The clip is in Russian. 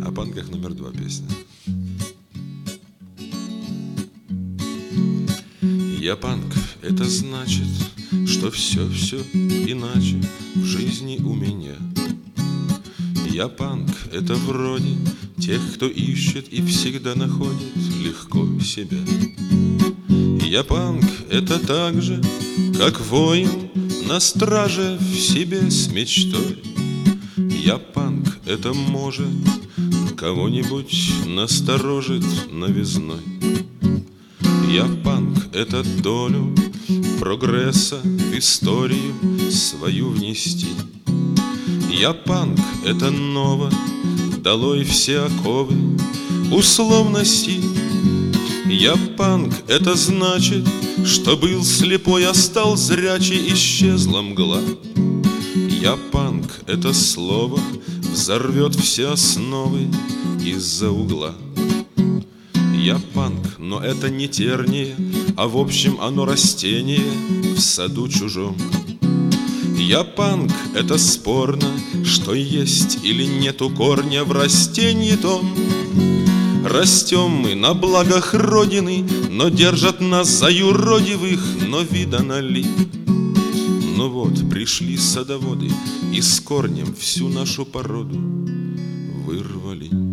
О панках №2 песня. Я панк, это значит, что все иначе в жизни у меня. Я панк, это вроде тех, кто ищет и всегда находит легко себя. Я панк, это так же, как воин на страже в себе с мечтой. Я панк, это может кого-нибудь насторожит новизной. Я панк, это долю прогресса в историю свою внести. Я панк, это ново, долой все оковы условностей. Я панк, это значит, что был слепой, а стал зрячий, исчезла мгла. Я панк, это слово взорвет все основы из-за угла. Я панк, но это не терние, а в общем оно растение в саду чужом. Я панк, это спорно, что есть или нету корня в растении том. Растем мы на благах Родины, но держат нас за юродивых, но видано ли? Ну вот, пришли садоводы и с корнем всю нашу породу вырвали.